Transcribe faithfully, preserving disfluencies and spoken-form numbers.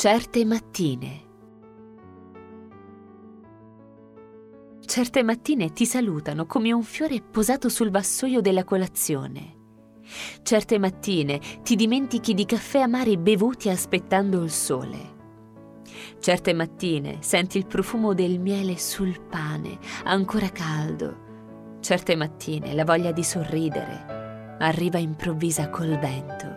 Certe mattine. Certe mattine ti salutano come un fiore posato sul vassoio della colazione. Certe mattine ti dimentichi di caffè amari bevuti aspettando il sole. Certe mattine senti il profumo del miele sul pane, ancora caldo. Certe mattine la voglia di sorridere arriva improvvisa col vento.